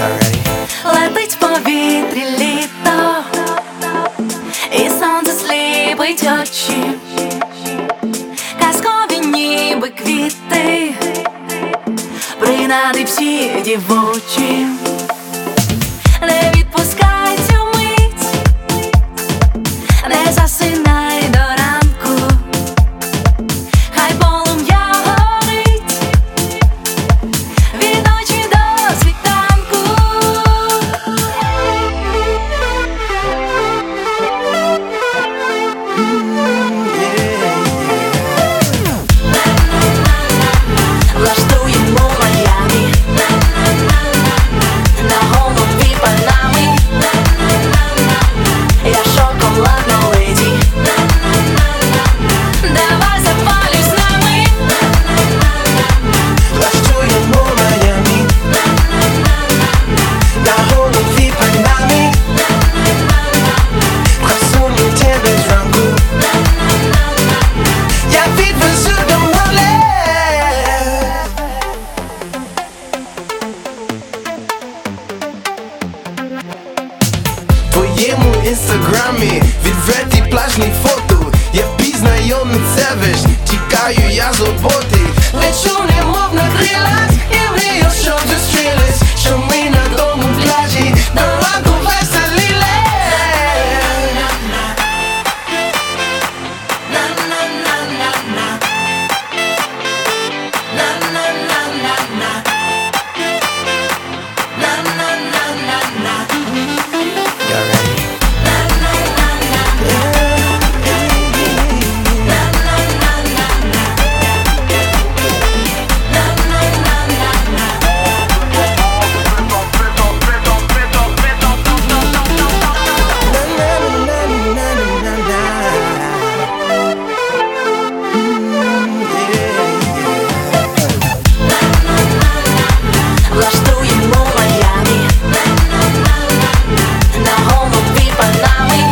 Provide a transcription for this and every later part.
Летить в повітрі літо, і сонце сліпить очі, казкові ніби квіти, принади всі дівочі. Не відпускай цю мить, не засинай до ранку, хай полум'я горить від ночі до світанку. Влаштуємо Майамі, на голові панами, я шоколадна леді, давай запалюй з нами. Влаштуємо Майамі, на голові панами, красуню тебе зранку, я відвезу до море. В твоєму інстаграмі відверті плажні фото, я пізнайомий сервіс, тікаю я з роботи, лечу немов на крилах, і мрію, щоб зустрілись, що ми на тому пляжі до ранку веселілись. Влаштуємо Майамі, на голові панами,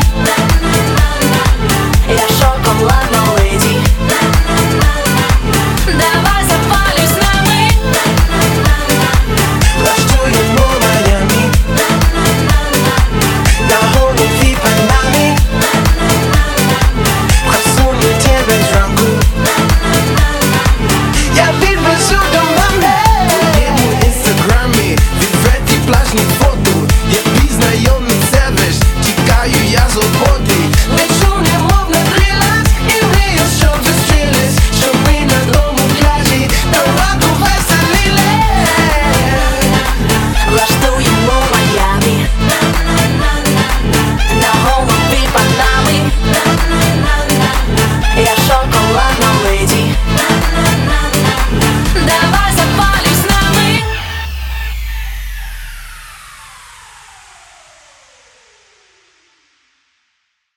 я шоколадна леді, давай запалюй з нами. Влаштуємо Майамі, на голові панами, красуню тебе зранку, я відвезу до мами. В твоєму інстаграмі відверті плажні фото,